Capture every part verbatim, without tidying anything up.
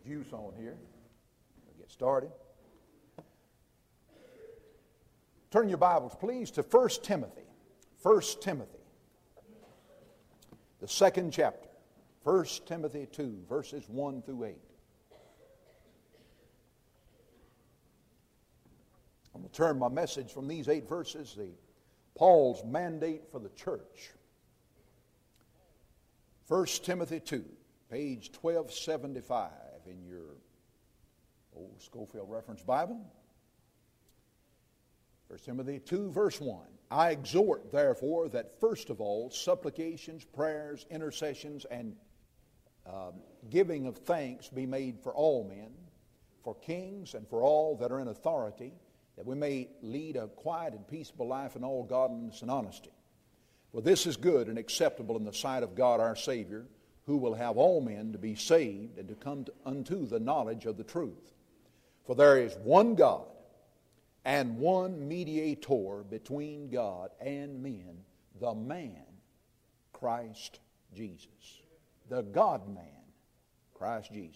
juice on here. We'll get started. Turn your Bibles, please, to First Timothy. First Timothy, the second chapter. First Timothy two, verses one through eight. I'm going to turn my message from these eight verses, the Paul's mandate for the church. First Timothy two, page twelve seventy-five in your old Schofield Reference Bible. First Timothy two, verse one. I exhort, therefore, that first of all, supplications, prayers, intercessions, and uh, giving of thanks be made for all men, for kings, and for all that are in authority, that we may lead a quiet and peaceable life in all godliness and honesty. For this is good and acceptable in the sight of God our Savior, who will have all men to be saved and to come to, unto the knowledge of the truth. For there is one God, and one mediator between God and men, the man, Christ Jesus. The God-man, Christ Jesus,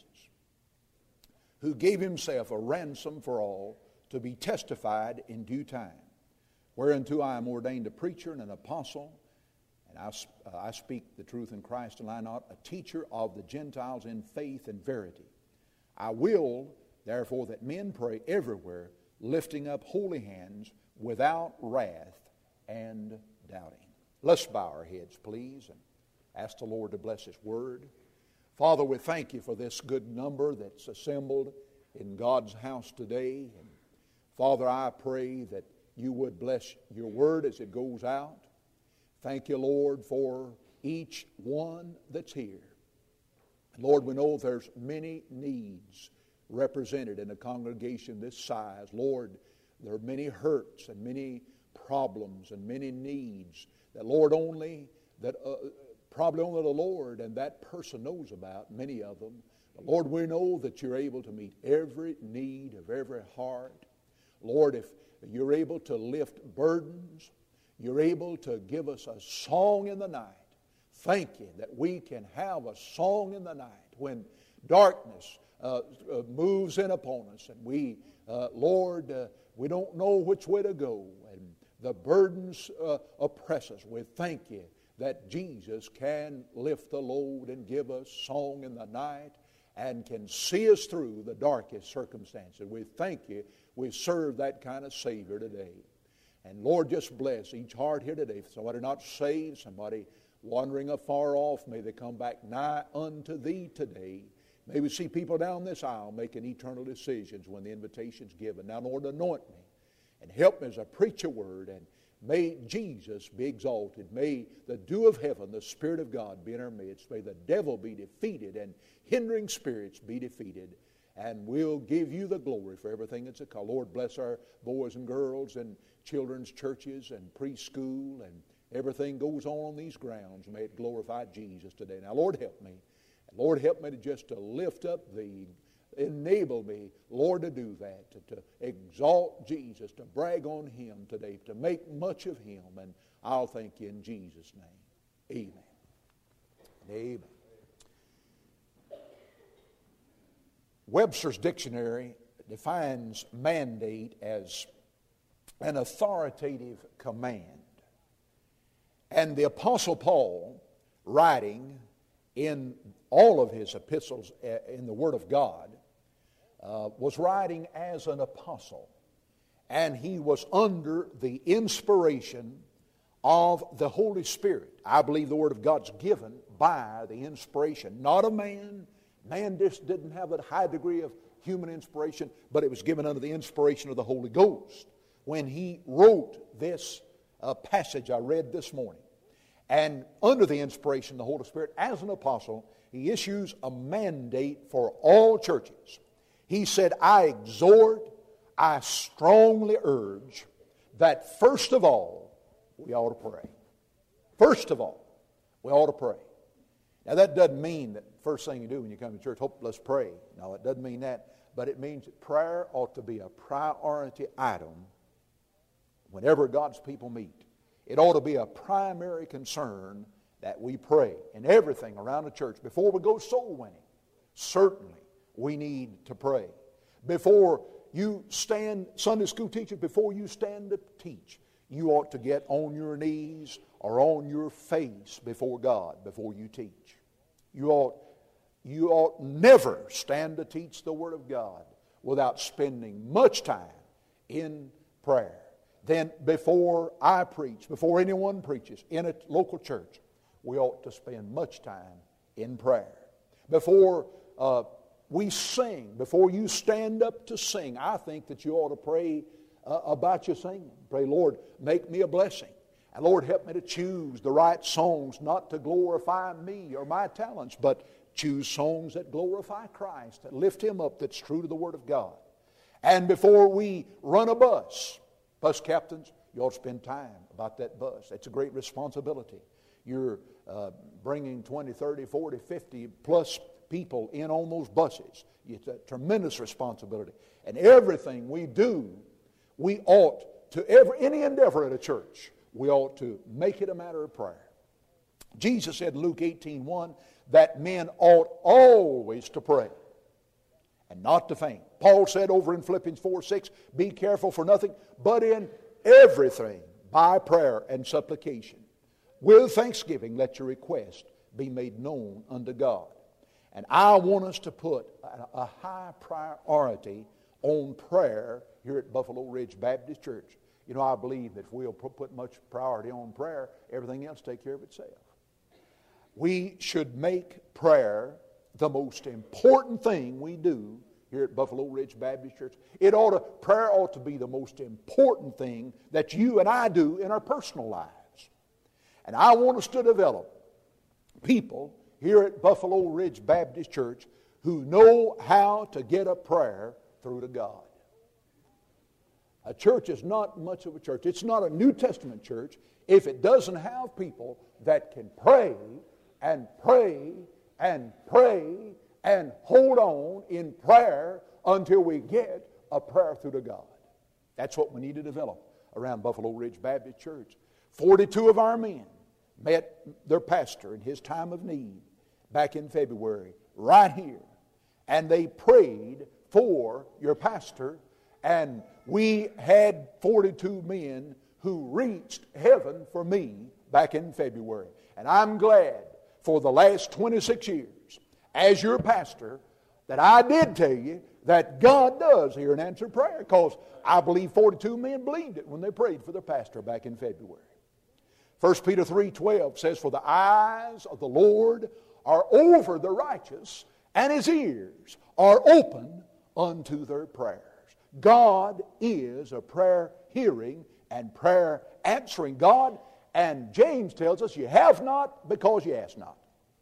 who gave himself a ransom for all, to be testified in due time, whereunto I am ordained a preacher and an apostle, and I, uh, I speak the truth in Christ and lie not, a teacher of the Gentiles in faith and verity. I will, therefore, that men pray everywhere, lifting up holy hands without wrath and doubting. Let's bow our heads, please, and ask the Lord to bless His Word. Father, we thank You for this good number that's assembled in God's house today. And Father, I pray that You would bless Your Word as it goes out. Thank You, Lord, for each one that's here. Lord, we know there's many needs represented in a congregation this size. Lord, there are many hurts and many problems and many needs that, Lord, only, that uh, probably only the Lord and that person knows about, many of them. But Lord, we know that You're able to meet every need of every heart. Lord, if You're able to lift burdens, You're able to give us a song in the night. Thank You that we can have a song in the night when darkness uh, uh, moves in upon us and we, uh, Lord, uh, we don't know which way to go and the burdens uh, oppress us. We thank You that Jesus can lift the load and give us song in the night and can see us through the darkest circumstances. We thank You we serve that kind of Savior today. And Lord, just bless each heart here today. If somebody not saved, somebody wandering afar off, may they come back nigh unto Thee today. May we see people down this aisle making eternal decisions when the invitation's given. Now, Lord, anoint me and help me as I preach a word, and may Jesus be exalted. May the dew of heaven, the Spirit of God, be in our midst. May the devil be defeated and hindering spirits be defeated. And we'll give You the glory for everything that's a call. Lord, bless our boys and girls and children's churches and preschool and everything goes on on these grounds. May it glorify Jesus today. Now, Lord, help me. Lord, help me to just to lift up Thee. Enable me, Lord, to do that, to, to exalt Jesus, to brag on Him today, to make much of Him. And I'll thank You in Jesus' name. Amen. Amen. Webster's Dictionary defines mandate as an authoritative command. And the Apostle Paul, writing in all of his epistles in the Word of God, uh, was writing as an apostle. And he was under the inspiration of the Holy Spirit. I believe the Word of God's given by the inspiration, not of man. Man just didn't have a high degree of human inspiration, but it was given under the inspiration of the Holy Ghost when he wrote this uh, passage I read this morning. And under the inspiration of the Holy Spirit, as an apostle, he issues a mandate for all churches. He said, I exhort, I strongly urge that first of all, we ought to pray. First of all, we ought to pray. Now that doesn't mean that first thing you do when you come to church, hope, let's pray. No, it doesn't mean that. But it means that prayer ought to be a priority item whenever God's people meet. It ought to be a primary concern that we pray in everything around the church before we go soul winning. Certainly, we need to pray. Before you stand, Sunday school teachers, before you stand to teach, you ought to get on your knees or on your face before God before you teach. You ought, you ought never stand to teach the Word of God without spending much time in prayer. Then before I preach, before anyone preaches in a local church, we ought to spend much time in prayer. Before uh, we sing, before you stand up to sing, I think that you ought to pray uh, about your singing. Pray, Lord, make me a blessing. And Lord, help me to choose the right songs, not to glorify me or my talents, but choose songs that glorify Christ, that lift Him up, that's true to the Word of God. And before we run a bus, bus captains, you ought to spend time about that bus. It's a great responsibility. You're uh, bringing twenty, thirty, forty, fifty plus people in on those buses. It's a tremendous responsibility. And everything we do, we ought to, every, any endeavor at a church, we ought to make it a matter of prayer. Jesus said in Luke eighteen one that men ought always to pray and not to faint. Paul said over in Philippians four six, be careful for nothing, but in everything by prayer and supplication. With thanksgiving let your request be made known unto God. And I want us to put a, a high priority on prayer here at Buffalo Ridge Baptist Church. You know, I believe that if we'll put much priority on prayer, everything else will take care of itself. We should make prayer the most important thing we do here at Buffalo Ridge Baptist Church. It ought to, prayer ought to be the most important thing that you and I do in our personal lives. And I want us to develop people here at Buffalo Ridge Baptist Church who know how to get a prayer through to God. A church is not much of a church. It's not a New Testament church if it doesn't have people that can pray and pray and pray and hold on in prayer until we get a prayer through to God. That's what we need to develop around Buffalo Ridge Baptist Church. forty-two of our men met their pastor in his time of need back in February, right here. And they prayed for your pastor, and we had forty-two men who reached heaven for me back in February. And I'm glad for the last twenty-six years, as your pastor, that I did tell you that God does hear and answer prayer, because I believe forty-two men believed it when they prayed for their pastor back in February. First Peter three twelve says, for the eyes of the Lord are over the righteous, and His ears are open unto their prayers. God is a prayer hearing and prayer answering God, and James tells us you have not because you ask not.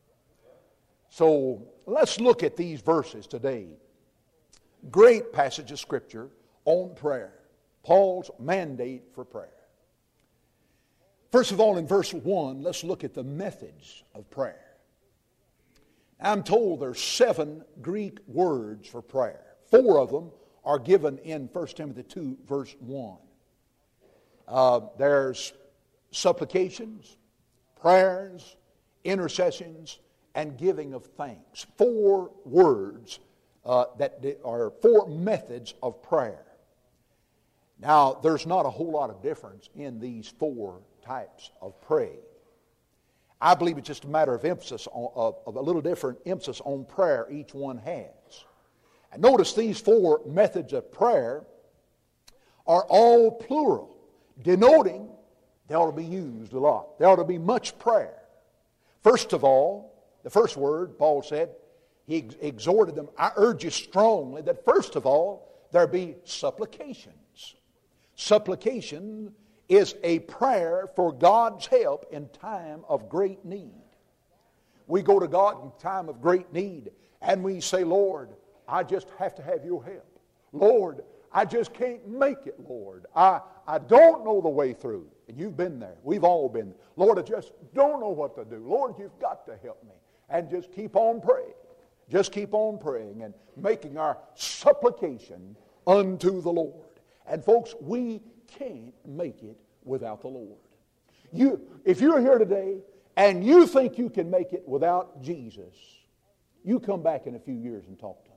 So let's look at these verses today. Great passage of Scripture on prayer. Paul's mandate for prayer. First of all, in verse one, let's look at the methods of prayer. I'm told there's seven Greek words for prayer. Four of them are given in First Timothy two, verse one. Uh, there's supplications, prayers, intercessions, and giving of thanks. Four words uh, that are four methods of prayer. Now, there's not a whole lot of difference in these four types of praying. I believe it's just a matter of emphasis, on, of, of a little different emphasis on prayer each one has. And notice these four methods of prayer are all plural, denoting they ought to be used a lot. There ought to be much prayer. First of all, the first word, Paul said, he ex- exhorted them, I urge you strongly that first of all, there be supplications. Supplication is a prayer for God's help in time of great need. We go to God in time of great need and we say, Lord, I just have to have your help. Lord, I just can't make it, Lord. I, I don't know the way through. And you've been there. We've all been there. Lord, I just don't know what to do. Lord, you've got to help me. And just keep on praying. Just keep on praying and making our supplication unto the Lord. And folks, we can't make it without the Lord. You, if you're here today and you think you can make it without Jesus, you come back in a few years and talk to me.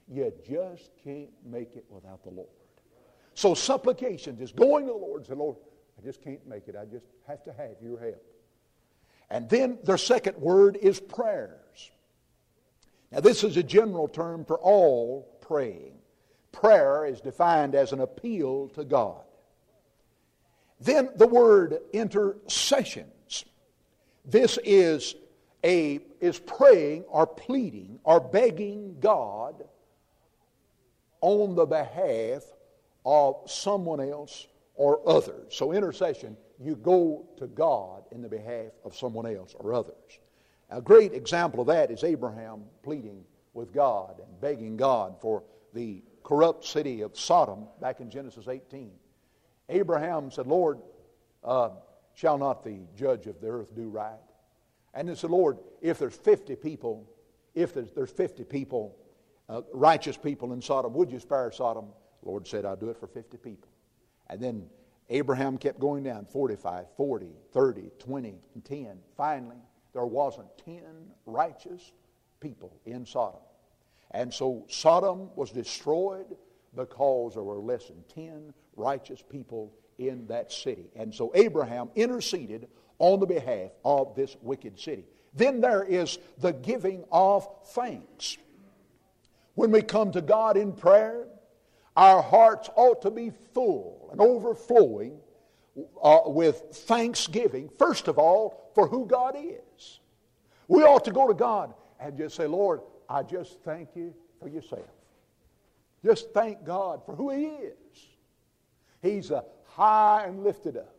you just can't make it without the Lord. So supplication is going to the Lord and say, Lord, I just can't make it. I just have to have your help. And then their second word is prayers. Now this is a general term for all praying. Prayer is defined as an appeal to God. Then the word intercessions. This is a is praying or pleading or begging God on the behalf of someone else or others. So intercession, you go to God in the behalf of someone else or others. A great example of that is Abraham pleading with God and begging God for the corrupt city of Sodom back in Genesis eighteen. Abraham said, Lord, uh, shall not the judge of the earth do right? And he said, Lord, if there's fifty people, if there's, there's fifty people, uh, righteous people in Sodom, would you spare Sodom? The Lord said, I'll do it for fifty people. And then Abraham kept going down, forty-five, forty, thirty, twenty, and ten. Finally, there wasn't ten righteous people in Sodom. And so Sodom was destroyed because there were less than ten righteous people in that city. And so Abraham interceded on the behalf of this wicked city. Then there is the giving of thanks. When we come to God in prayer, our hearts ought to be full and overflowing uh, with thanksgiving, first of all, for who God is. We ought to go to God and just say, Lord, I just thank you for yourself. Just thank God for who He is. He's a high and lifted up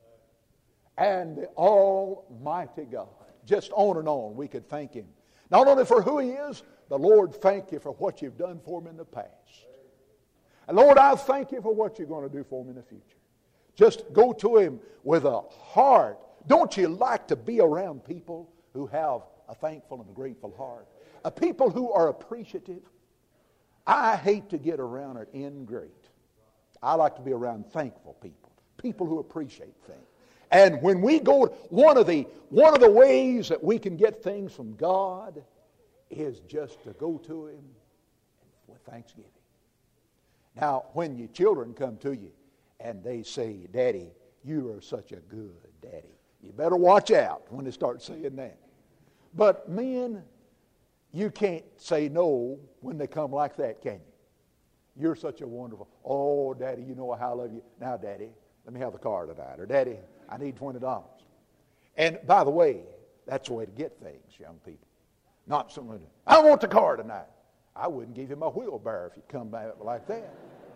and the Almighty God. Just on and on we could thank Him. Not only for who He is, but Lord, thank you for what you've done for me in the past. And Lord, I thank you for what you're going to do for me in the future. Just go to Him with a heart. Don't you like to be around people who have a thankful and a grateful heart? A people who are appreciative. I hate to get around an ingrate. I like to be around thankful people. People who appreciate things. And when we go, one of the one of the ways that we can get things from God is just to go to Him with thanksgiving. Now, when your children come to you and they say, Daddy, you are such a good daddy, you better watch out when they start saying that. But men, you can't say no when they come like that, can you? You're such a wonderful, oh, Daddy, you know how I love you. Now, Daddy, let me have the car tonight. Or, Daddy, I need twenty dollars. And by the way, that's the way to get things, young people. Not someone, I want the car tonight. I wouldn't give you my wheelbarrow if you come back like that.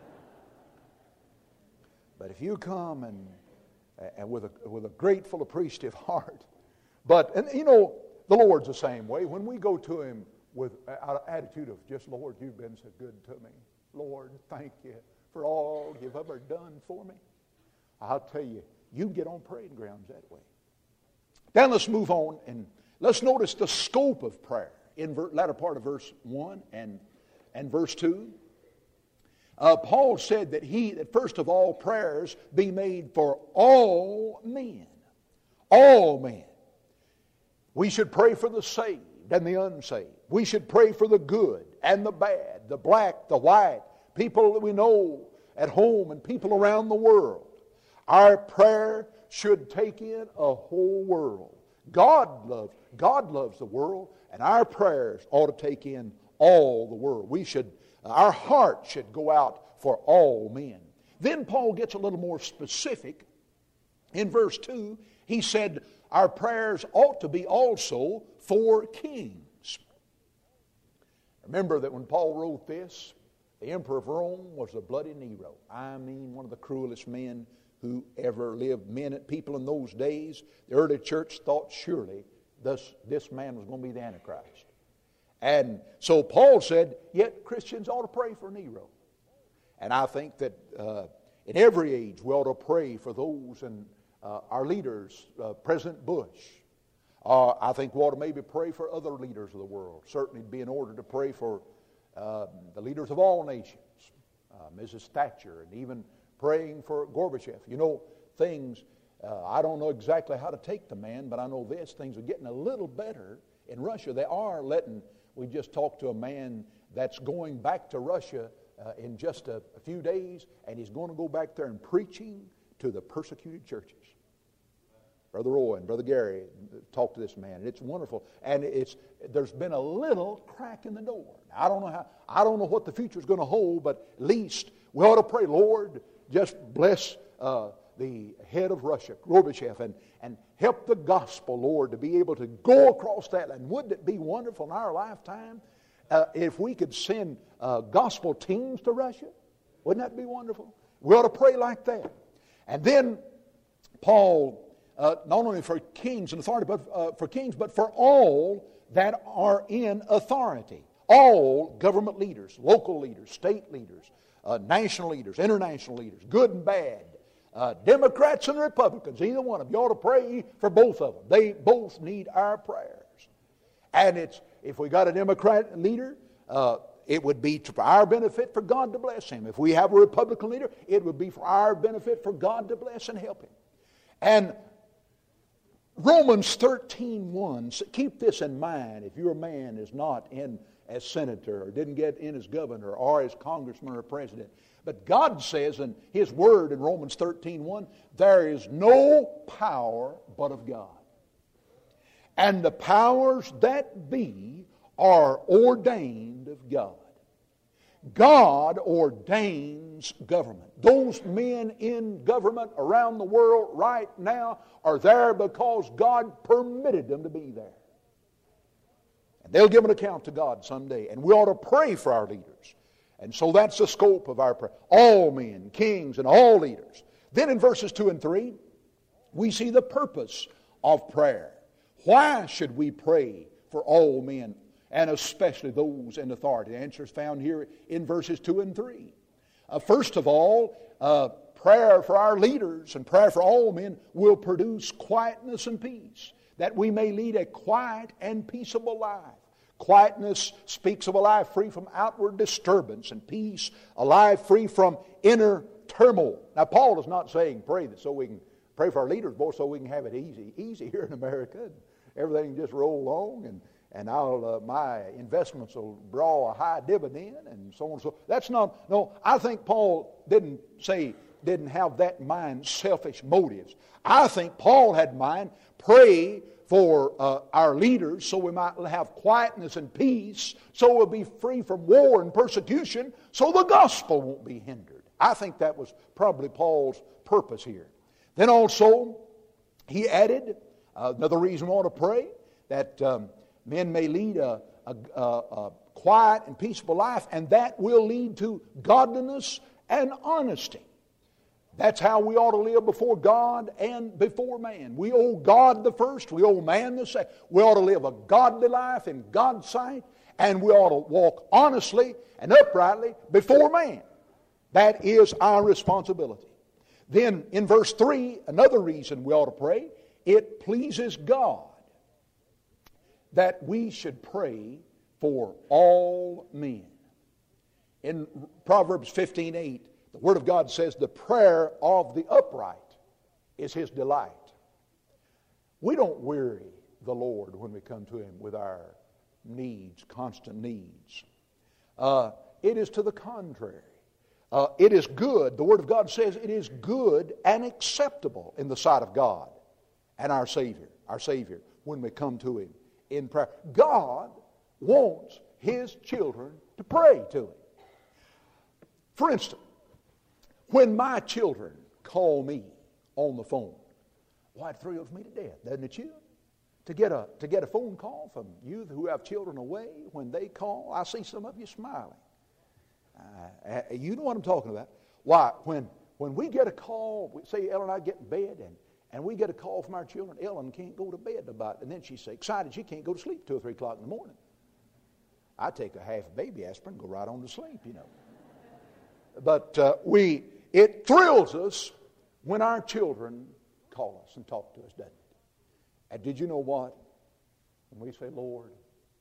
But if you come and, and with a with a grateful, appreciative heart, but and you know the Lord's the same way. When we go to Him with an attitude of just, Lord, you've been so good to me. Lord, thank you for all you've ever done for me. I'll tell you, you get on praying grounds that way. Then let's move on and let's notice the scope of prayer in the latter part of verse one and, and verse two. Uh, Paul said that he, that first of all, prayers be made for all men. All men. We should pray for the saved and the unsaved. We should pray for the good and the bad, the black, the white, people that we know at home and people around the world. Our prayer should take in a whole world. God loves, God loves the world, and our prayers ought to take in all the world. We should, our heart should go out for all men. Then Paul gets a little more specific. In verse two, he said, our prayers ought to be also for kings. Remember that when Paul wrote this, the emperor of Rome was a bloody Nero. I mean, one of the cruelest men who ever lived. Men and people in those days, the early church thought surely this, this man was going to be the Antichrist. And so Paul said, yet Christians ought to pray for Nero. And I think that uh, in every age we ought to pray for those and uh, our leaders, uh, President Bush. Uh, I think we ought to maybe pray for other leaders of the world. Certainly it'd be in order to pray for uh, the leaders of all nations, uh, Missus Thatcher, and even praying for Gorbachev. You know, things, uh, I don't know exactly how to take the man, but I know this, things are getting a little better in Russia. They are letting, we just talked to a man that's going back to Russia uh, in just a, a few days, and he's going to go back there and preaching to the persecuted churches. Brother Roy and Brother Gary talked to this man, and it's wonderful. And it's there's been a little crack in the door. Now, I don't know how. I don't know what the future is going to hold, but at least we ought to pray, Lord, just bless uh, the head of Russia, Gorbachev, and and help the gospel, Lord, to be able to go across that land. Wouldn't it be wonderful in our lifetime uh, if we could send uh, gospel teams to Russia? Wouldn't that be wonderful? We ought to pray like that. And then Paul. Uh, not only for kings and authority, but uh, for kings, but for all that are in authority. All government leaders, local leaders, state leaders, uh, national leaders, international leaders, good and bad, uh, Democrats and Republicans, either one of them. You ought to pray for both of them. They both need our prayers. And it's if we got a Democrat leader, uh, it would be for our benefit for God to bless him. If we have a Republican leader, it would be for our benefit for God to bless and help him. And Romans thirteen one, keep this in mind if your man is not in as senator or didn't get in as governor or as congressman or president. But God says in His Word in Romans thirteen one, there is no power but of God. And the powers that be are ordained of God. God ordains government. Those men in government around the world right now are there because God permitted them to be there. And they'll give an account to God someday. And we ought to pray for our leaders. And so that's the scope of our prayer. All men, kings, and all leaders. Then in verses two and three, we see the purpose of prayer. Why should we pray for all men, and especially those in authority? The answer is found here in verses two and three. Uh, first of all, uh, prayer for our leaders and prayer for all men will produce quietness and peace, that we may lead a quiet and peaceable life. Quietness speaks of a life free from outward disturbance, and peace, a life free from inner turmoil. Now, Paul is not saying pray that so we can pray for our leaders, boy, so we can have it easy, easy here in America. And everything just roll along, and and I'll uh, my investments will draw a high dividend, and so on and so. That's not no. I think Paul didn't say didn't have that in mind selfish motives. I think Paul had in mind pray for uh, our leaders so we might have quietness and peace, so we'll be free from war and persecution, so the gospel won't be hindered. I think that was probably Paul's purpose here. Then also, he added uh, another reason we want to pray, that um, men may lead a, a, a, a quiet and peaceful life, and that will lead to godliness and honesty. That's how we ought to live before God and before man. We owe God the first, we owe man the second. We ought to live a godly life in God's sight, and we ought to walk honestly and uprightly before man. That is our responsibility. Then in verse three, another reason we ought to pray, it pleases God that we should pray for all men. In Proverbs fifteen eight, the Word of God says, the prayer of the upright is His delight. We don't weary the Lord when we come to Him with our needs, constant needs. Uh, it is to the contrary. Uh, it is good, the Word of God says, it is good and acceptable in the sight of God and our Savior, our Savior, when we come to Him in prayer. God wants His children to pray to Him. For instance, when my children call me on the phone, why, it thrills me to death, doesn't it you? To get a to get a phone call from you who have children away, when they call, I see some of you smiling. Uh, you know what I'm talking about. Why, when when we get a call, say Ellen and I get in bed, and, and we get a call from our children, Ellen can't go to bed about, and then she's so excited she can't go to sleep two or three o'clock in the morning. I take a half baby aspirin and go right on to sleep, you know. But uh, we, it thrills us when our children call us and talk to us, doesn't it? And did you know what? When we say, Lord,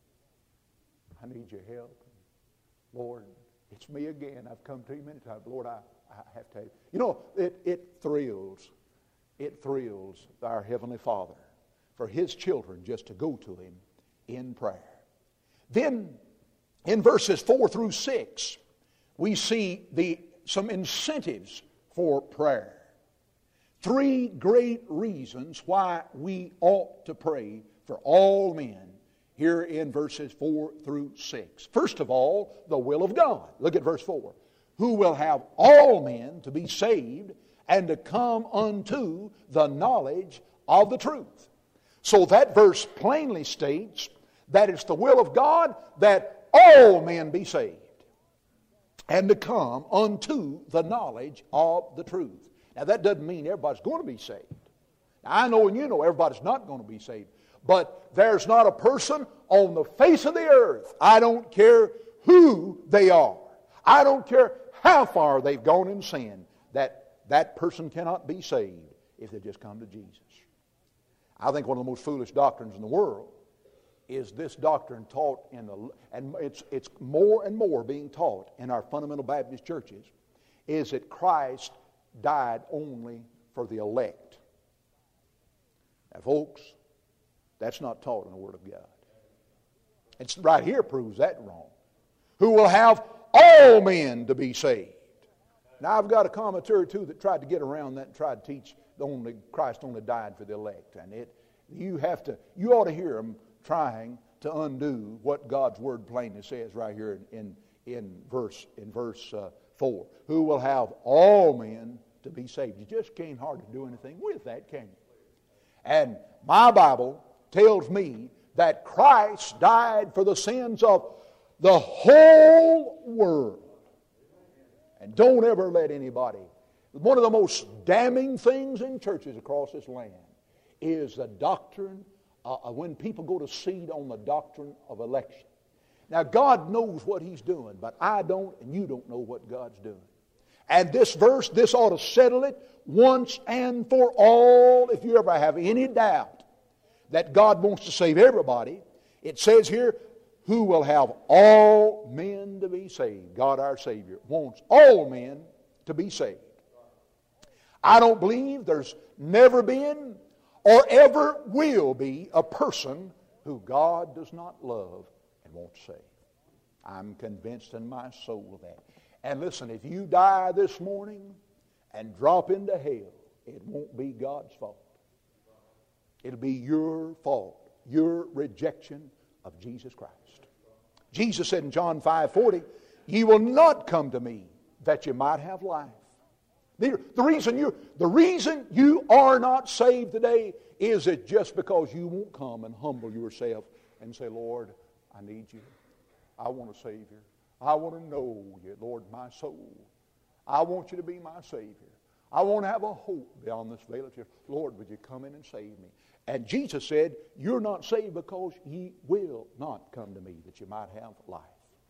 I need your help. Lord, it's me again. I've come to you many times. Lord, I, I have to. You know, it, it thrills, it thrills our Heavenly Father for His children just to go to Him in prayer. Then in verses four through six, we see the, some incentives for prayer. Three great reasons why we ought to pray for all men here in verses four through six. First of all, the will of God. Look at verse four. Who will have all men to be saved and to come unto the knowledge of the truth. So that verse plainly states that it's the will of God that all men be saved and to come unto the knowledge of the truth. Now that doesn't mean everybody's going to be saved. Now, I know and you know everybody's not going to be saved. But there's not a person on the face of the earth, I don't care who they are, I don't care how far they've gone in sin, that that person cannot be saved if they just come to Jesus. I think one of the most foolish doctrines in the world is this doctrine taught in the, and it's, it's more and more being taught in our fundamental Baptist churches, is that Christ died only for the elect. Now folks, that's not taught in the Word of God. It's right here proves that wrong. Who will have all men to be saved. Now I've got a commentator too that tried to get around that and tried to teach the only Christ only died for the elect. And it you have to you ought to hear them trying to undo what God's Word plainly says right here in in, in verse in verse uh, four. Who will have all men to be saved. You just can't hardly do anything with that, can you? And my Bible tells me that Christ died for the sins of the whole world. And don't ever let anybody. One of the most damning things in churches across this land is the doctrine, uh, when people go to seed on the doctrine of election. Now God knows what He's doing, but I don't and you don't know what God's doing. And this verse, this ought to settle it once and for all. If you ever have any doubt that God wants to save everybody, it says here, who will have all men to be saved. God our Savior wants all men to be saved. I don't believe there's never been or ever will be a person who God does not love and won't save. I'm convinced in my soul of that. And listen, if you die this morning and drop into hell, it won't be God's fault. It'll be your fault, your rejection of Jesus Christ. Jesus said in John five forty, ye will not come to me that you might have life. The, the, reason you, the reason you are not saved today is it just because you won't come and humble yourself and say, Lord, I need you. I want a Savior. I want to know you, Lord, my soul. I want you to be my Savior. I want to have a hope beyond this veil of tears. Lord, would you come in and save me? And Jesus said, you're not saved because ye will not come to me that you might have life.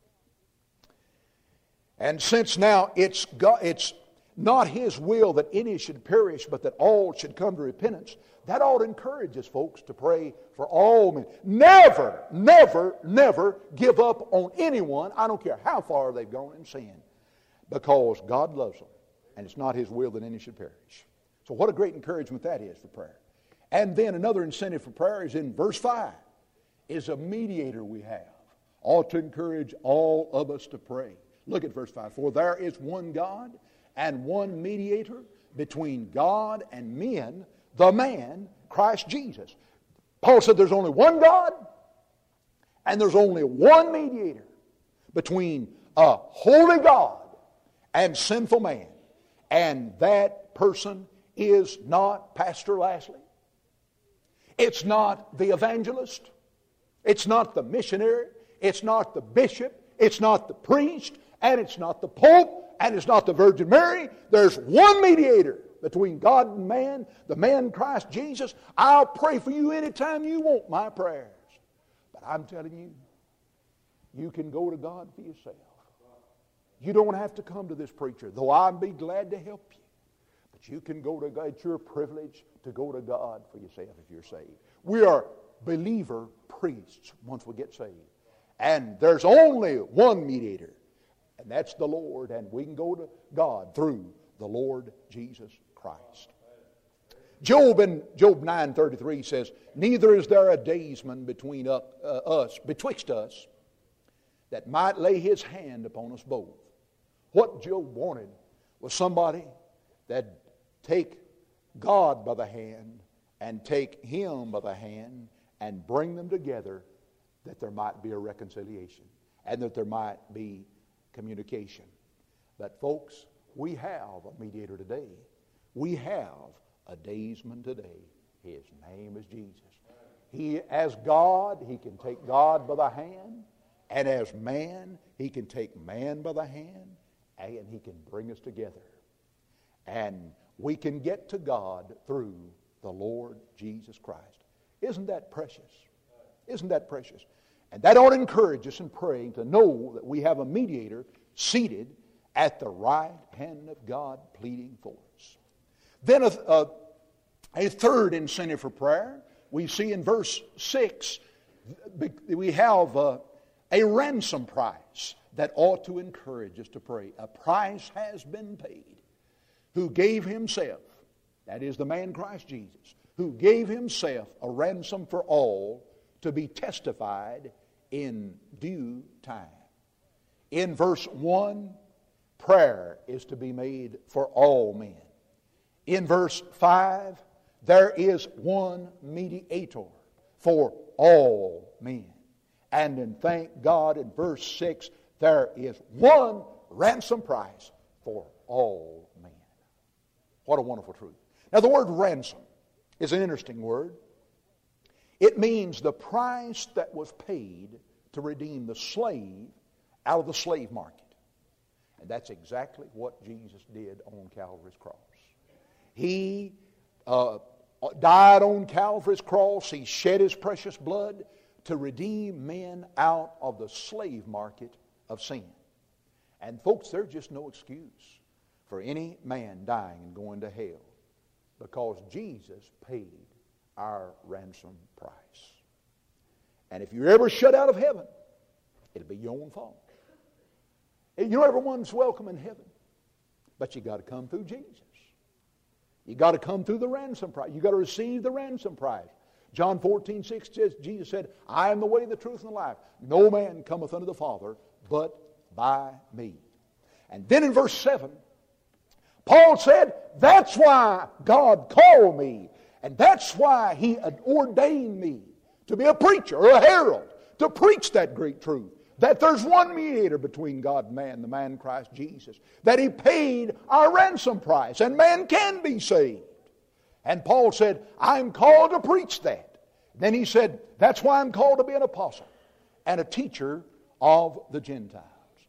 And since now it's God, it's not His will that any should perish, but that all should come to repentance, that ought to encourage us, folks, to pray for all men. Never, never, never give up on anyone, I don't care how far they've gone in sin, because God loves them, and it's not His will that any should perish. So what a great encouragement that is for prayer. And then another incentive for prayer is in verse five, is a mediator we have. Ought to encourage all of us to pray. Look at verse five. For there is one God and one mediator between God and men, the man, Christ Jesus. Paul said there's only one God and there's only one mediator between a holy God and sinful man. And that person is not Pastor Lashley. It's not the evangelist. It's not the missionary. It's not the bishop. It's not the priest. And it's not the pope. And it's not the Virgin Mary. There's one mediator between God and man, the man Christ Jesus. I'll pray for you anytime you want my prayers. But I'm telling you, you can go to God for yourself. You don't have to come to this preacher, though I'd be glad to help you. But you can go to God. It's your privilege to go to God for yourself if you're saved. We are believer priests once we get saved. And there's only one mediator, and that's the Lord. And we can go to God through the Lord Jesus Christ. Job in Job nine thirty-three says, neither is there a daysman between uh, us, betwixt us, that might lay his hand upon us both. What Job wanted was somebody that'd take God by the hand and take him by the hand and bring them together, that there might be a reconciliation and that there might be communication. But folks, we have a mediator today. We have a daysman today. His name is Jesus. He, as God, he can take God by the hand, and as man, he can take man by the hand, and he can bring us together. And we can get to God through the Lord Jesus Christ. Isn't that precious? Isn't that precious? And that ought to encourage us in praying to know that we have a mediator seated at the right hand of God pleading for us. Then a, a, a third incentive for prayer, we see in verse six, we have a, a ransom price that ought to encourage us to pray. A price has been paid, who gave himself, that is the man Christ Jesus, who gave himself a ransom for all to be testified in due time. In verse one, prayer is to be made for all men. In verse five, there is one mediator for all men. And in thank God, in verse six, there is one ransom price for all men. What a wonderful truth. Now the word ransom is an interesting word. It means the price that was paid to redeem the slave out of the slave market. And that's exactly what Jesus did on Calvary's cross. He uh, died on Calvary's cross. He shed his precious blood to redeem men out of the slave market of sin. And folks, there's just no excuse for any man dying and going to hell, because Jesus paid our ransom price. And if you're ever shut out of heaven, it'll be your own fault. You know, everyone's welcome in heaven, but you got to come through Jesus. You got to come through the ransom price. You got to receive the ransom price. John fourteen six says, Jesus said, I am the way, the truth, and the life. No man cometh unto the Father but by me. And then in verse seven, Paul said, that's why God called me, and that's why he had ordained me to be a preacher or a herald, to preach that great truth, that there's one mediator between God and man, the man Christ Jesus, that he paid our ransom price, and man can be saved. And Paul said, I'm called to preach that. Then he said, that's why I'm called to be an apostle and a teacher of the Gentiles.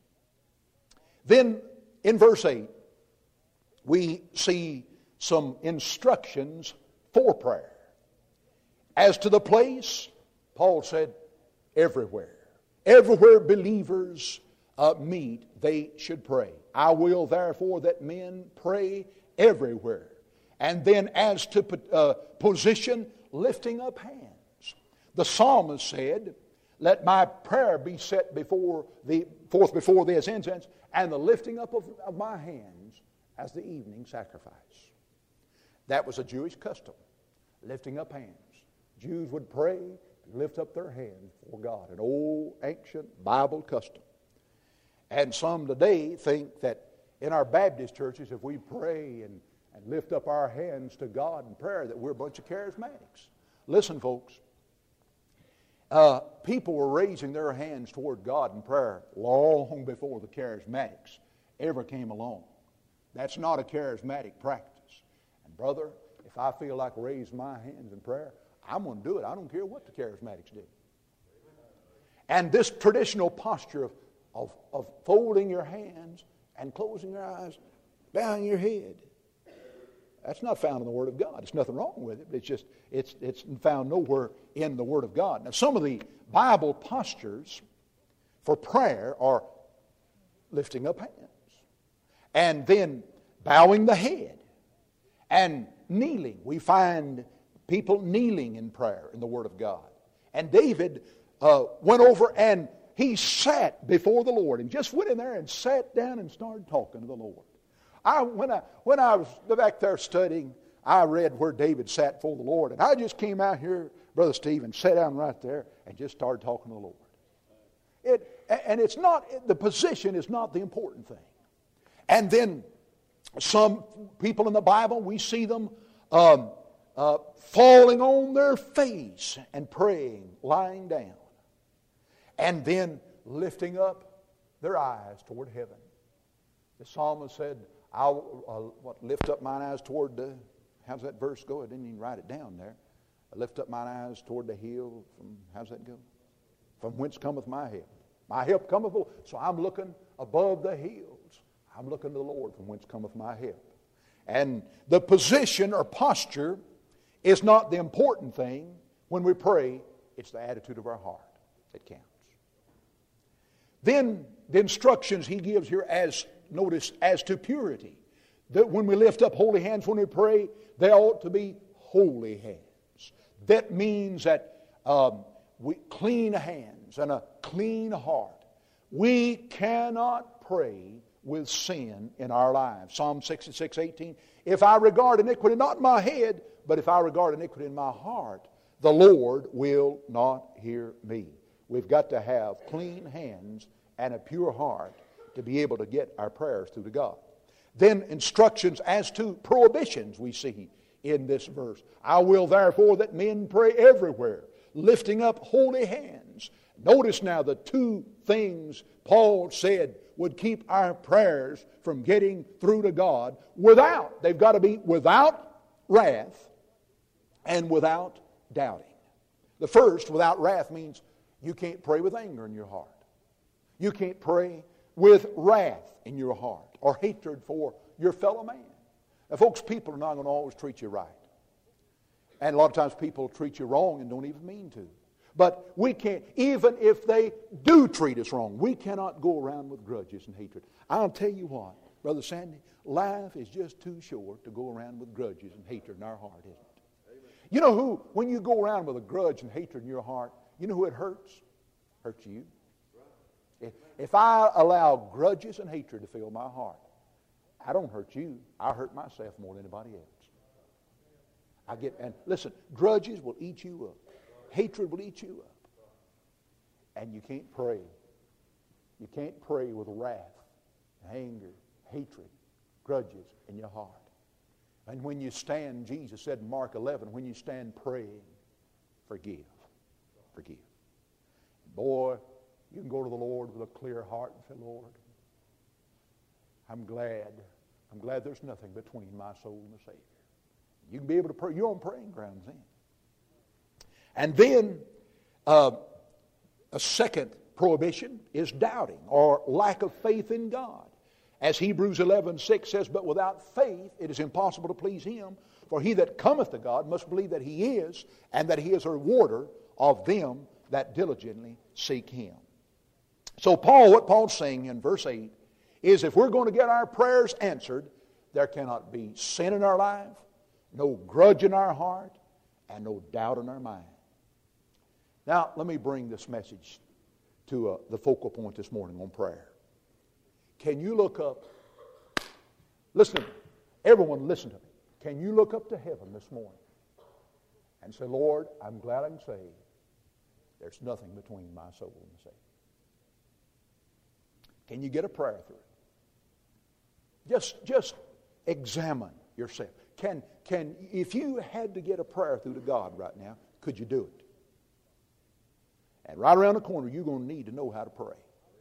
Then in verse eight, we see some instructions for prayer. As to the place, Paul said, everywhere. Everywhere believers uh, meet, they should pray. I will therefore that men pray everywhere. And then as to uh, position, lifting up hands. The psalmist said, let my prayer be set before the, forth before thee as incense, and the lifting up of, of my hands as the evening sacrifice. That was a Jewish custom, lifting up hands. Jews would pray, lift up their hands before God, an old ancient Bible custom. And some today think that in our Baptist churches, if we pray and, and lift up our hands to God in prayer, that we're a bunch of charismatics. Listen, folks, uh, people were raising their hands toward God in prayer long before the charismatics ever came along. That's not a charismatic practice. And brother, if I feel like raising my hands in prayer, I'm going to do it. I don't care what the charismatics do. And this traditional posture of, of, of folding your hands and closing your eyes, bowing your head, that's not found in the Word of God. There's nothing wrong with it. It's just, it's, it's found nowhere in the Word of God. Now, some of the Bible postures for prayer are lifting up hands, and then bowing the head, and kneeling. We find people kneeling in prayer in the Word of God. And David uh, went over and he sat before the Lord and just went in there and sat down and started talking to the Lord. I, when, I, when I was back there studying, I read where David sat before the Lord, and I just came out here, Brother Steve, and sat down right there and just started talking to the Lord. It, And it's not, the position is not the important thing. And then some people in the Bible, we see them um, uh, falling on their face and praying, lying down. And then lifting up their eyes toward heaven. The psalmist said, I'll uh, what, lift up mine eyes toward the, how's that verse go? I didn't even write it down there. I lift up mine eyes toward the hill from, how's that go? From whence cometh my help? My help cometh, so I'm looking above the hills. I'm looking to the Lord from whence cometh my help. And the position or posture is not the important thing when we pray. It's the attitude of our heart that counts. Then the instructions he gives here, as notice, as to purity. That when we lift up holy hands when we pray, they ought to be holy hands. That means that um, we clean hands and a clean heart. We cannot pray with sin in our lives. Psalm sixty-six eighteen. If I regard iniquity not in my head, but if I regard iniquity in my heart, the Lord will not hear me. We've got to have clean hands and a pure heart to be able to get our prayers through to God. Then instructions as to prohibitions we see in this verse. I will therefore that men pray everywhere, lifting up holy hands. Notice now the two things Paul said would keep our prayers from getting through to God without, they've got to be without wrath and without doubting. The first, without wrath, means you can't pray with anger in your heart. You can't pray with wrath in your heart or hatred for your fellow man. Now, folks, people are not going to always treat you right. And a lot of times people treat you wrong and don't even mean to. But we can't, even if they do treat us wrong, we cannot go around with grudges and hatred. I'll tell you what, Brother Sandy, life is just too short to go around with grudges and hatred in our heart, isn't it? Amen. You know who, when you go around with a grudge and hatred in your heart, you know who it hurts? Hurts you. If, if I allow grudges and hatred to fill my heart, I don't hurt you. I hurt myself more than anybody else. I get, and listen, grudges will eat you up. Hatred will eat you up. And you can't pray. You can't pray with wrath, anger, hatred, grudges in your heart. And when you stand, Jesus said in Mark eleven, when you stand praying, forgive. Forgive. Boy, you can go to the Lord with a clear heart and say, Lord, I'm glad. I'm glad there's nothing between my soul and the Savior. You can be able to pray. You're on praying grounds then. And then uh, a second prohibition is doubting or lack of faith in God. As Hebrews eleven six says, but without faith it is impossible to please Him. For he that cometh to God must believe that He is, and that He is a rewarder of them that diligently seek Him. So Paul, what Paul's saying in verse eight is if we're going to get our prayers answered, there cannot be sin in our life, no grudge in our heart, and no doubt in our mind. Now, let me bring this message to uh, the focal point this morning on prayer. Can you look up, listen to me, everyone listen to me. Can you look up to heaven this morning and say, Lord, I'm glad I'm saved. There's nothing between my soul and the Savior. Can you get a prayer through? Just, just examine yourself. Can, can, if you had to get a prayer through to God right now, could you do it? And right around the corner, you're going to need to know how to pray.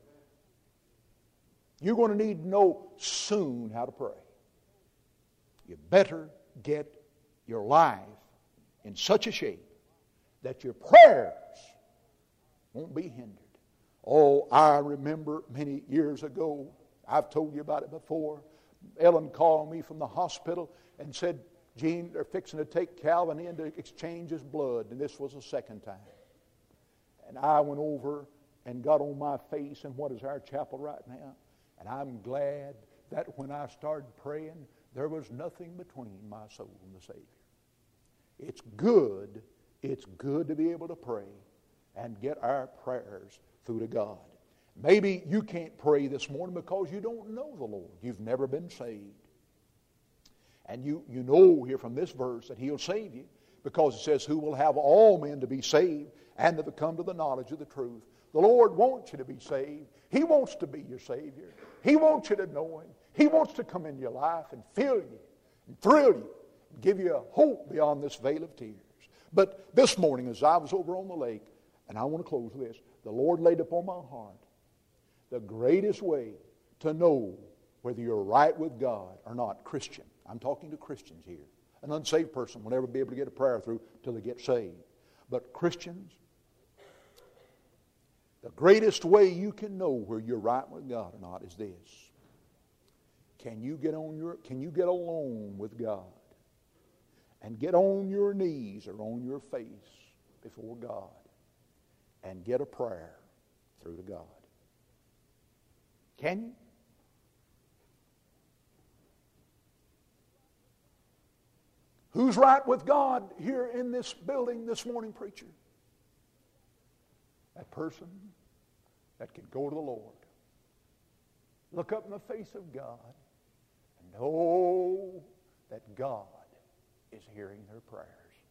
You're going to need to know soon how to pray. You better get your life in such a shape that your prayers won't be hindered. Oh, I remember many years ago, I've told you about it before, Ellen called me from the hospital and said, Gene, they're fixing to take Calvin in to exchange his blood. And this was the second time. And I went over and got on my face in what is our chapel right now. And I'm glad that when I started praying, there was nothing between my soul and the Savior. It's good, it's good to be able to pray and get our prayers through to God. Maybe you can't pray this morning because you don't know the Lord. You've never been saved. And you, you know here from this verse that He'll save you because it says, who will have all men to be saved and to come to the knowledge of the truth. The Lord wants you to be saved. He wants to be your Savior. He wants you to know Him. He wants to come into your life and fill you and thrill you and give you a hope beyond this veil of tears. But this morning, as I was over on the lake, and I want to close with this, the Lord laid upon my heart the greatest way to know whether you're right with God or not. Christian. I'm talking to Christians here. An unsaved person will never be able to get a prayer through till they get saved. But Christians, the greatest way you can know where you're right with God or not is this. Can you get on your can you get alone with God and get on your knees or on your face before God and get a prayer through to God? Can you? Who's right with God here in this building this morning, preacher? That person that can go to the Lord, look up in the face of God, and know that God is hearing their prayers.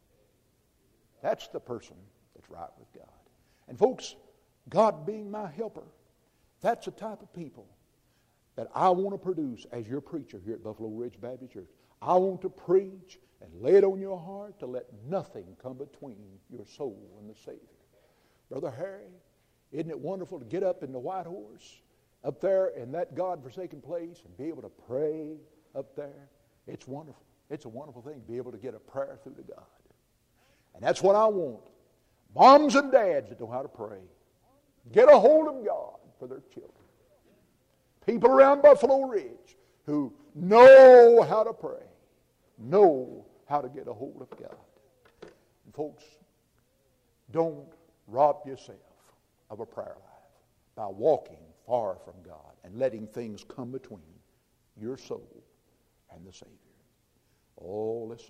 That's the person that's right with God. And folks, God being my helper, that's the type of people that I want to produce as your preacher here at Buffalo Ridge Baptist Church. I want to preach and lay it on your heart to let nothing come between your soul and the Savior. Brother Harry, isn't it wonderful to get up in the White Horse, up there in that God-forsaken place, and be able to pray up there? It's wonderful. It's a wonderful thing to be able to get a prayer through to God. And that's what I want. Moms and dads that know how to pray, get a hold of God for their children. People around Buffalo Ridge who know how to pray, know how to get a hold of God. And folks, don't rob yourself of a prayer life by walking far from God and letting things come between your soul and the Savior. Oh, listen.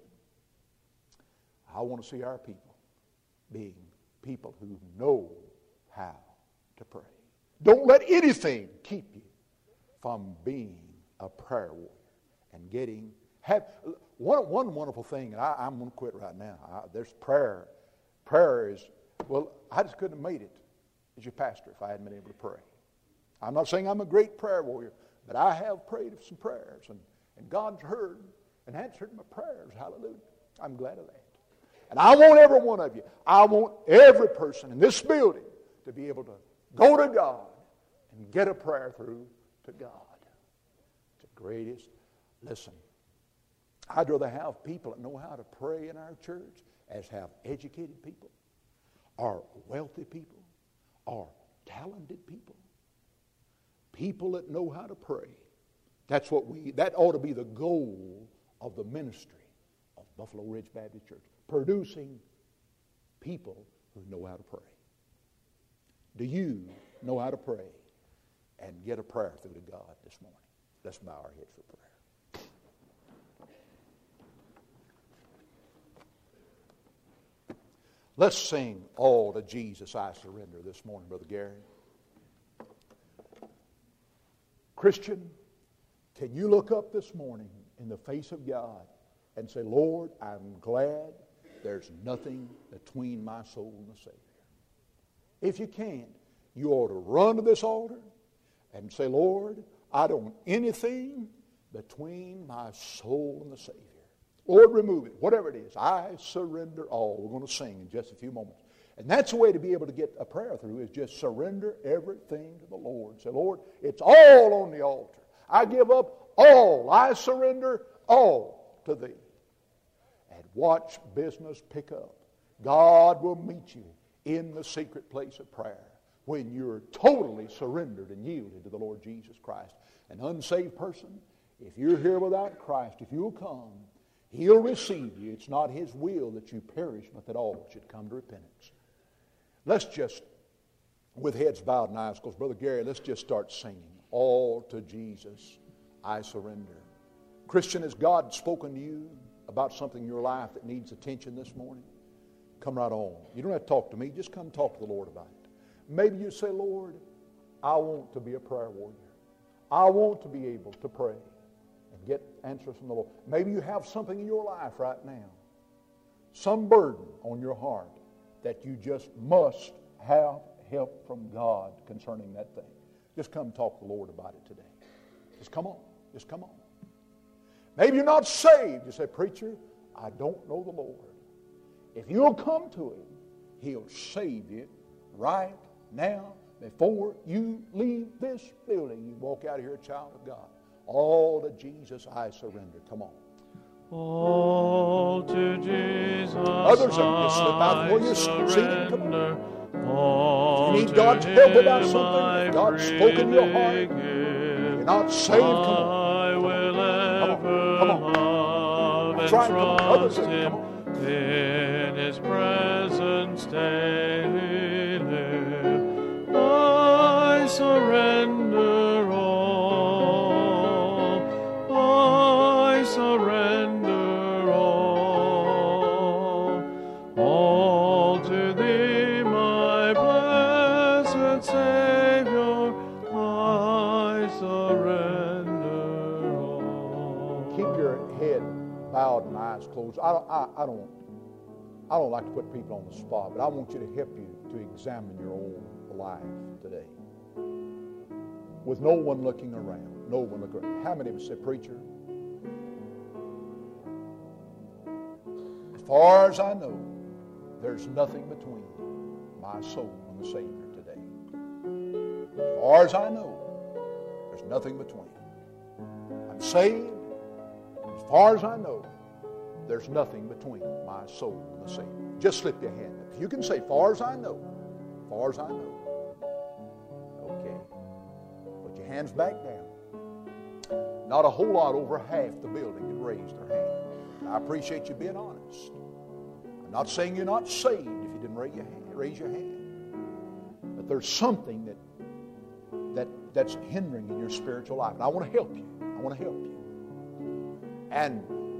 I want to see our people being people who know how to pray. Don't let anything keep you from being a prayer warrior and getting have one one wonderful thing. And I, I'm going to quit right now. I, there's prayer. Prayer is well. I just couldn't have made it as your pastor if I hadn't been able to pray. I'm not saying I'm a great prayer warrior, but I have prayed some prayers, and and God's heard and answered my prayers. Hallelujah! I'm glad of that. And I want every one of you. I want every person in this building to be able to go to God and get a prayer through to God. It's the greatest. Listen, I'd rather have people that know how to pray in our church as have educated people, or wealthy people, or talented people. People that know how to pray. That's what we, that ought to be the goal of the ministry of Buffalo Ridge Baptist Church. Producing people who know how to pray. Do you know how to pray and get a prayer through to God this morning? Let's bow our heads for prayer. Let's sing All to Jesus I Surrender this morning, Brother Gary. Christian, can you look up this morning in the face of God and say, Lord, I'm glad there's nothing between my soul and the Savior. If you can't, you ought to run to this altar and say, Lord, I don't want anything between my soul and the Savior. Lord, remove it, whatever it is. I surrender all. We're going to sing in just a few moments. And that's the way to be able to get a prayer through, is just surrender everything to the Lord. Say, Lord, it's all on the altar. I give up all. I surrender all to Thee. And watch business pick up. God will meet you in the secret place of prayer when you're totally surrendered and yielded to the Lord Jesus Christ. An unsaved person, if you're here without Christ, if you'll come, He'll receive you. It's not His will that you perish, but that all should come to repentance. Let's just, with heads bowed and eyes closed, Brother Gary, let's just start singing. All to Jesus I surrender. Christian, has God spoken to you about something in your life that needs attention this morning? Come right on. You don't have to talk to me. Just come talk to the Lord about it. Maybe you say, Lord, I want to be a prayer warrior. I want to be able to pray and get answers from the Lord. Maybe you have something in your life right now, some burden on your heart that you just must have help from God concerning that thing, just come talk to the Lord about it today. Just come on. Just come on. Maybe you're not saved. You say, preacher, I don't know the Lord. If you'll come to Him, He'll save you right now before you leave this building. You walk out of here a child of God. All to Jesus I surrender. Come on. All to Jesus Others of you slip out where you're seated. Come on. All If you need to God's help about Him something, if God's I spoken in your heart, freely if give. you're not saved, come on. I will Come on. ever Come on. love That's and right. Come on. Others trust of you, Him. come on. In His presence daily live. I surrender all. I surrender all. All to Thee, my blessed Savior. I surrender all. Keep your head bowed and eyes closed. I don't, I, I don't, I don't like to put people on the spot, but I want you to help you to examine your own life today. With no one looking around. No one looking around. How many of us say, preacher, as far as I know, there's nothing between my soul and the Savior today. As far as I know, there's nothing between. I'm saved. As far as I know, there's nothing between my soul and the Savior. Just slip your hand up. If you can say, far as I know, far as I know. Okay. Put your hands back down. Not a whole lot over half the building had raised their hand. I appreciate you being honest. I'm not saying you're not saved if you didn't raise your hand. Raise your hand. But there's something that, that that's hindering in your spiritual life. And I want to help you. I want to help you. And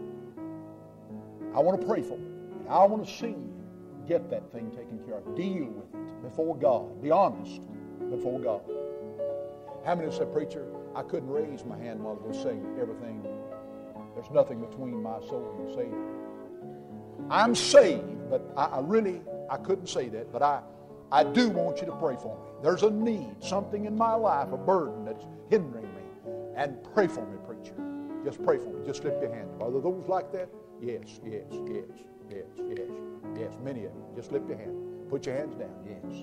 I want to pray for you. And I want to see you get that thing taken care of. Deal with it before God. Be honest before God. How many said, preacher, I couldn't raise my hand while I was saying everything. There's nothing between my soul and the Savior. I'm saved, but I, I really, I couldn't say that, but I, I do want you to pray for me. There's a need, something in my life, a burden that's hindering me. And pray for me, preacher. Just pray for me. Just slip your hand. Are there those like that? Yes, yes, yes, yes, yes, yes. Many of you. Just slip your hand. Put your hands down. Yes.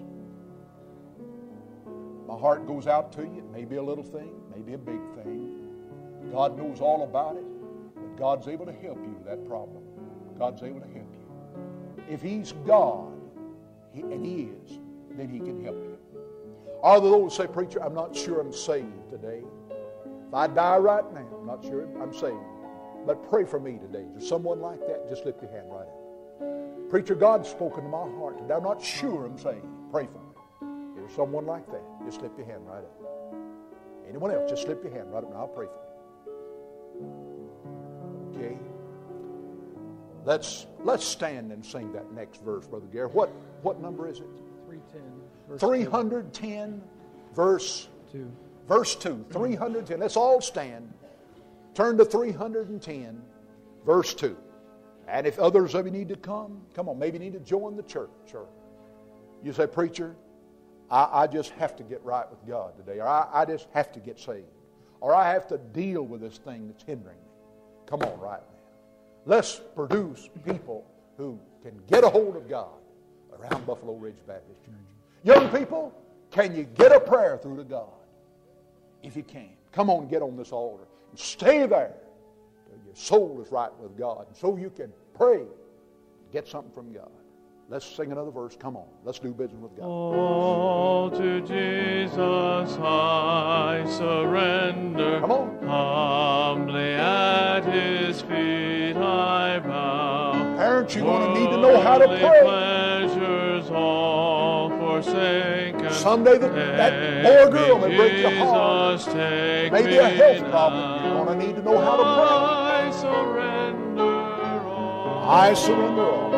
My heart goes out to you. It may be a little thing, maybe a big thing. God knows all about it, but God's able to help you with that problem. God's able to help you. If He's God, he, and He is, then He can help you. Are there those who say, preacher, I'm not sure I'm saved today. If I die right now, I'm not sure I'm saved. But pray for me today. Is there someone like that? Just lift your hand right up. Preacher, God's spoken to my heart today. I'm not sure I'm saved. Pray for me. Is there someone like that? Just slip your hand right up. Anyone else? Just slip your hand right up and I'll pray for you. Okay. Let's let's stand and sing that next verse, Brother Gary. What what number is it? three ten. three ten, verse two. Verse two. three ten. Let's all stand. Turn to three ten, verse two. And if others of you need to come, come on, maybe you need to join the church. Or you say, preacher, I, I just have to get right with God today. Or I, I just have to get saved. Or I have to deal with this thing that's hindering me. Come on right now. Let's produce people who can get a hold of God around Buffalo Ridge Baptist Church. Young people, can you get a prayer through to God? If you can, come on, get on this altar and stay there till your soul is right with God, and so you can pray and get something from God. Let's sing another verse. Come on, let's do business with God. All to Jesus I surrender. Come on. Humbly at His feet I bow. Parents, you're going to need to know how to Worldly pray. pleasures all forsaken. Someday that, that boy or girl may break your heart. Jesus, take Maybe a me health now. problem. You're going to need to know how to pray. I surrender all. I surrender all.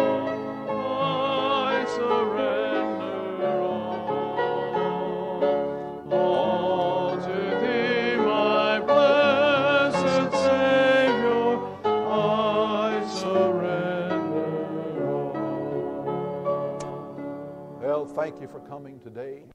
I surrender all. All to Thee, my blessed Savior, I surrender all. Well, thank you. you for coming today.